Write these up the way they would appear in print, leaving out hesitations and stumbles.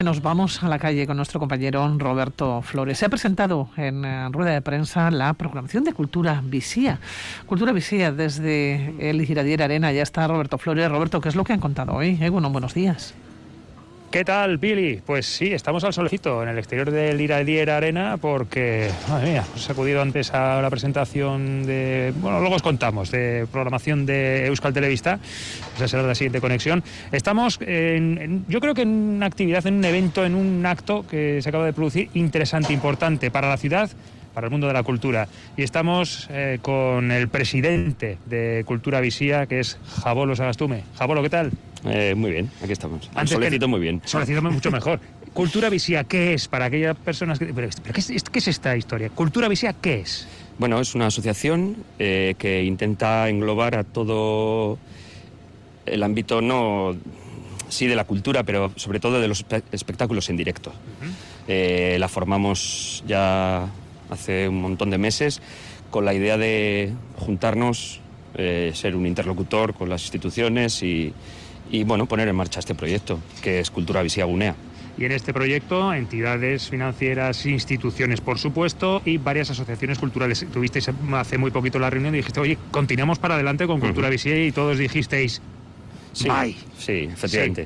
Nos vamos a la calle con nuestro compañero Roberto Flores. Se ha presentado en rueda de prensa la programación de Cultura Visía. Cultura Visía desde el Iradier Arena. Ya está Roberto Flores. Roberto, ¿qué es lo que han contado hoy? Bueno, buenos días. ¿Qué tal, Billy? Pues sí, estamos al solecito en el exterior del Iradier Arena porque, madre mía, hemos acudido antes a la presentación de, bueno, luego os contamos, de programación de Euskal Telebista, esa será la siguiente conexión. Estamos, yo creo que en una actividad, en un evento, en un acto que se acaba de producir interesante, importante para la ciudad, para el mundo de la cultura. Y estamos con el presidente de Cultura Visía, que es Jabolo Sagastume. Jabolo, ¿qué tal? Muy bien, aquí estamos. El solecito muy bien. Solecito mucho mejor. Cultura Visía, ¿qué es? Para aquellas personas que... ¿Pero qué es esta historia? Cultura Visía, ¿qué es? Bueno, es una asociación que intenta englobar a todo el ámbito, no... sí de la cultura, pero sobre todo de los espectáculos en directo. La formamos ya hace un montón de meses con la idea de juntarnos, ser un interlocutor con las instituciones y bueno, poner en marcha este proyecto, que es Cultura Visía Gunea. Y en este proyecto, entidades financieras, instituciones, por supuesto, y varias asociaciones culturales. Tuvisteis hace muy poquito la reunión y dijiste, oye, continuamos para adelante con Cultura Visía, y todos dijisteis, sí, bye. Sí, efectivamente.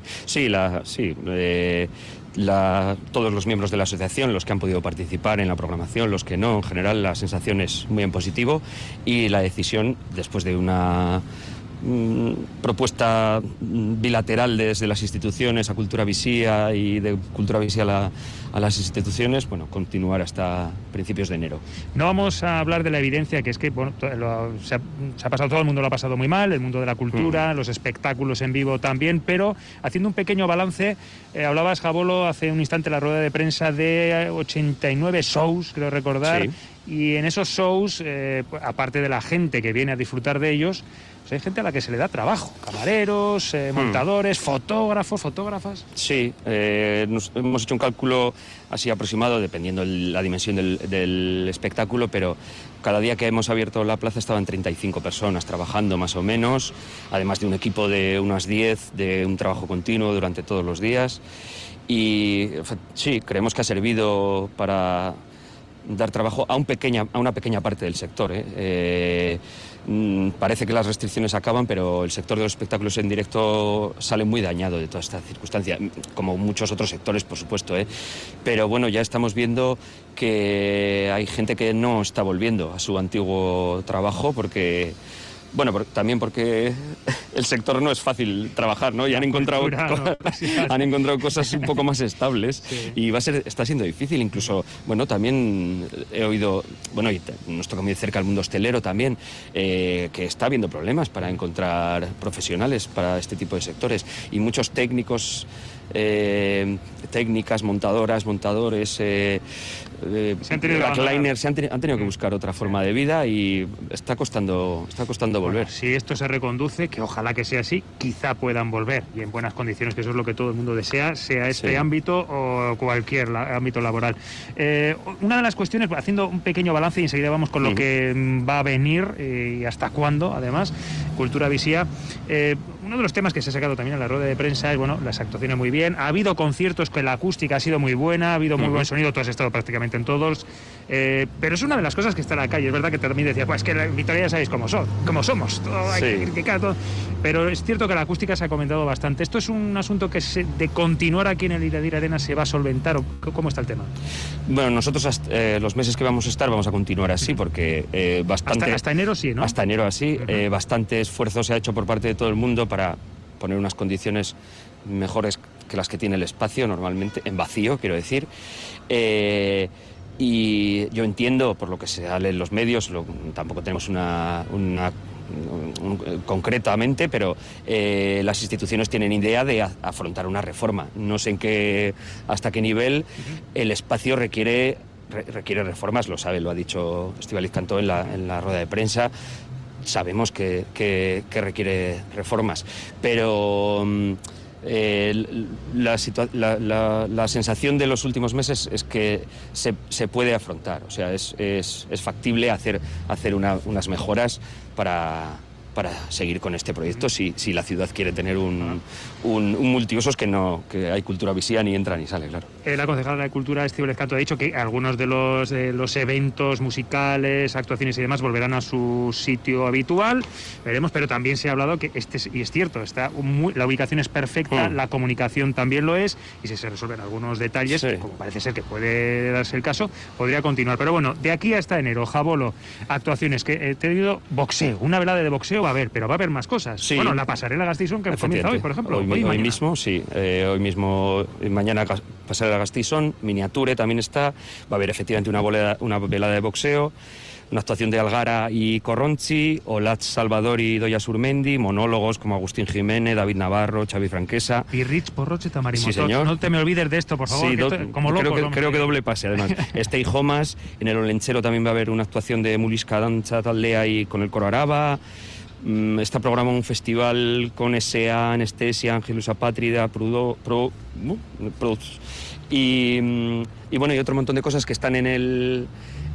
Todos los miembros de la asociación, los que han podido participar en la programación, los que no, en general la sensación es muy en positivo, y la decisión, después de una propuesta bilateral desde las instituciones a Cultura Visía y de Cultura Visía a las instituciones, bueno, continuar hasta principios de enero. No vamos a hablar de la evidencia, que es que bueno, se ha pasado, todo el mundo lo ha pasado muy mal, el mundo de la cultura, los espectáculos en vivo también, pero haciendo un pequeño balance, hablabas, Jabolo, hace un instante en la rueda de prensa de 89 shows, creo recordar, sí. Y en esos shows, aparte de la gente que viene a disfrutar de ellos, pues hay gente a la que se le da trabajo, camareros, montadores, fotógrafos, fotógrafas. Sí, hemos hecho un cálculo así aproximado, dependiendo la dimensión del espectáculo, pero cada día que hemos abierto la plaza estaban 35 personas trabajando más o menos, además de un equipo de unas 10, de un trabajo continuo durante todos los días. Y sí, creemos que ha servido para dar trabajo a una pequeña parte del sector. Parece que las restricciones acaban, pero el sector de los espectáculos en directo sale muy dañado de toda esta circunstancia, como muchos otros sectores, por supuesto, pero bueno, ya estamos viendo que hay gente que no está volviendo a su antiguo trabajo también porque el sector no es fácil trabajar, ¿no? Y han encontrado cosas un poco más estables, sí. Y está siendo difícil. Incluso, bueno, también he oído, bueno, y nos toca muy cerca el mundo hostelero también, que está habiendo problemas para encontrar profesionales para este tipo de sectores. Y muchos técnicos, técnicas, montadores, backliners, han tenido que buscar otra forma de vida y está costando volver. Bueno, si esto se reconduce, que ojalá que sea así, quizá puedan volver y en buenas condiciones, que eso es lo que todo el mundo desea, sea este ámbito o cualquier ámbito laboral. Una de las cuestiones, haciendo un pequeño balance y enseguida vamos con lo que va a venir y hasta cuándo, además, Cultura Visía. Uno de los temas que se ha sacado también en la rueda de prensa es, bueno, las actuaciones muy bien. Ha habido conciertos que la acústica ha sido muy buena, ha habido muy buen sonido, tú has estado prácticamente en todos. Pero es una de las cosas que está en la calle. Es verdad que también decía, pues es que en Vitoria ya sabéis cómo somos. Todo hay que criticar todo. Pero es cierto que la acústica se ha comentado bastante. ¿Esto es un asunto que de continuar aquí en el Iradier Arena se va a solventar o cómo está el tema? Bueno, nosotros los meses que vamos a estar vamos a continuar así porque bastante... Hasta enero sí, ¿no? Hasta enero así. Bastante esfuerzo se ha hecho por parte de todo el mundo para poner unas condiciones mejores que las que tiene el espacio normalmente, en vacío, quiero decir. Y yo entiendo, por lo que se sale en los medios, tampoco tenemos concretamente, pero las instituciones tienen idea de afrontar una reforma. No sé hasta qué nivel el espacio requiere reformas, lo sabe, lo ha dicho Estíbaliz Cantó en la rueda de prensa. Sabemos que requiere reformas, pero la sensación de los últimos meses es que se puede afrontar, o sea, es factible hacer unas mejoras para para seguir con este proyecto si la ciudad quiere tener un multiusos que hay cultura visía ni entra ni sale, claro. La concejala de Cultura, Estíbaliz Canto, ha dicho que algunos de los eventos musicales, actuaciones y demás volverán a su sitio habitual, veremos, pero también se ha hablado que y es cierto, la ubicación es perfecta, la comunicación también lo es, y si se resuelven algunos detalles, sí, como parece ser que puede darse el caso, podría continuar. Pero bueno, de aquí hasta enero, Jabolo, actuaciones que te digo, boxeo, una velada de boxeo va a haber, pero va a haber más cosas. Sí. Bueno, la pasarela Gastison que comienza hoy, por ejemplo. Hoy mismo, sí. Hoy mismo, mañana pasarela Gastison, Miniature también está. Va a haber efectivamente una velada de boxeo, una actuación de Algara y Corronchi, Olat Salvador y Doya Surmendi, monólogos como Agustín Jiménez, David Navarro, Xavi Franquesa. Y Rich Porroche Tamarimoto. Sí, señor. No te me olvides de esto, por favor. Sí, como locos, creo que doble pase, además. Stay Homas, en el Olenchero también va a haber una actuación de Mulisca Dancha Taldea y con el Coro Araba. Está programado un festival con S.A., Anestesia, Ángelus Apátrida, y bueno, y otro montón de cosas que están ahí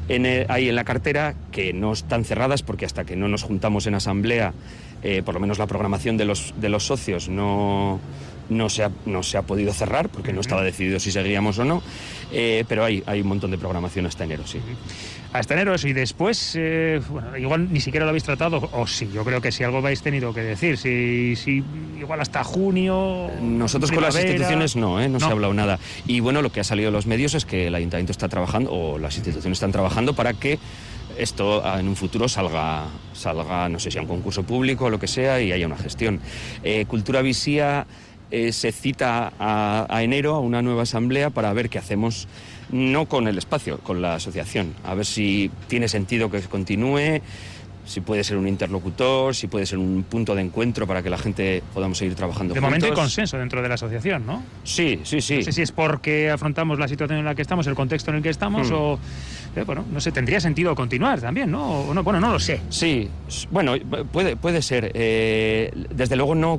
en la cartera, que no están cerradas porque hasta que no nos juntamos en asamblea, por lo menos la programación de los socios no se ha podido cerrar porque no estaba decidido si seguíamos o no, pero hay un montón de programación hasta enero, sí. Hasta enero eso, y después, bueno, igual ni siquiera lo habéis tratado, o sí, yo creo que si algo habéis tenido que decir, si igual hasta junio... Nosotros con las instituciones no se ha hablado nada. Y bueno, lo que ha salido en los medios es que el Ayuntamiento está trabajando, o las instituciones están trabajando para que esto en un futuro salga, no sé si a un concurso público o lo que sea, y haya una gestión. Cultura Visía se cita a enero a una nueva asamblea para ver qué hacemos, no con el espacio, con la asociación, a ver si tiene sentido que continúe, si puede ser un interlocutor, si puede ser un punto de encuentro para que la gente podamos seguir trabajando juntos. De momento hay consenso dentro de la asociación, ¿no? Sí. No sé si es porque afrontamos la situación en la que estamos, el contexto en el que estamos, o... bueno, no sé, tendría sentido continuar también, ¿no? Bueno, no lo sé. Sí, bueno, puede ser. Desde luego no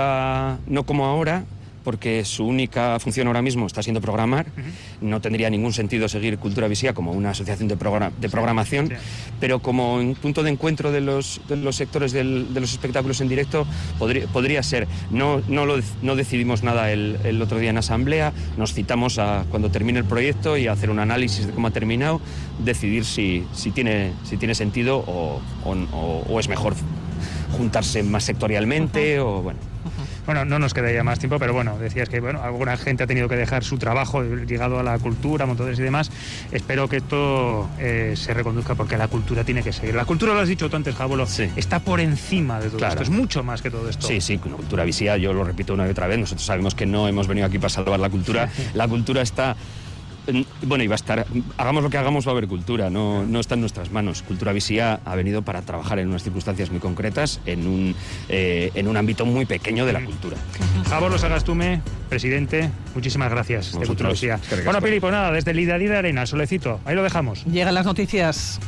como ahora, porque su única función ahora mismo está siendo programar. No tendría ningún sentido seguir Cultura Visía como una asociación de programación, sí. Pero como un punto de encuentro de los sectores de los espectáculos en directo podría ser. No decidimos nada el otro día en asamblea, nos citamos a cuando termine el proyecto y a hacer un análisis de cómo ha terminado, decidir si tiene sentido o es mejor juntarse más sectorialmente o bueno. Bueno, no nos queda ya más tiempo, pero bueno, decías que alguna gente ha tenido que dejar su trabajo ligado a la cultura, montones y demás. Espero que esto se reconduzca, porque la cultura tiene que seguir. La cultura, lo has dicho tú antes, Jabolo, sí, está por encima de todo esto, es mucho más que todo esto. Sí, con la Cultura Visía, yo lo repito una y otra vez, nosotros sabemos que no hemos venido aquí para salvar la cultura. La cultura está... Bueno, y va a estar, hagamos lo que hagamos, va a haber cultura, no está en nuestras manos. Cultura Visía ha venido para trabajar en unas circunstancias muy concretas, en un ámbito muy pequeño de la cultura. Jabolo Sagastume, presidente, muchísimas gracias de Cultura Visía. Bueno, Pili, pues nada, desde el Lidia Arena, Solecito, ahí lo dejamos. Llegan las noticias.